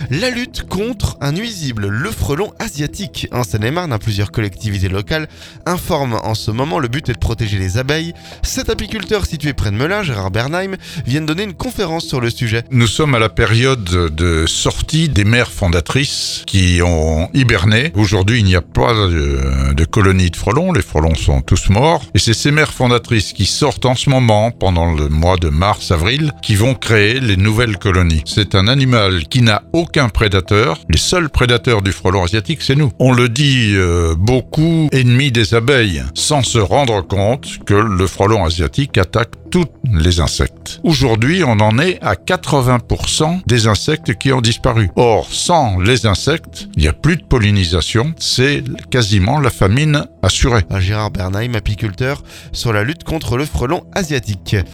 La lutte contre un nuisible, le frelon asiatique. En Seine-et-Marne, plusieurs collectivités locales informent en ce moment. Le but est de protéger les abeilles. 7 apiculteurs situés près de Melun, Gérard Bernheim, viennent donner une conférence sur le sujet. Nous sommes à la période de sortie des mères fondatrices qui ont hiberné. Aujourd'hui, il n'y a pas de colonies de frelons. Les frelons sont tous morts. Et c'est ces mères fondatrices qui sortent en ce moment, pendant le mois de mars-avril, qui vont créer les nouvelles colonies. C'est un animal qui n'a aucun prédateur. Les seuls prédateurs du frelon asiatique, c'est nous. On le dit beaucoup, ennemi des abeilles, sans se rendre compte que le frelon asiatique attaque tous les insectes. Aujourd'hui, on en est à 80% des insectes qui ont disparu. Or, sans les insectes, il n'y a plus de pollinisation. C'est quasiment la famine assurée. Gérard Bernheim, apiculteur, sur la lutte contre le frelon asiatique.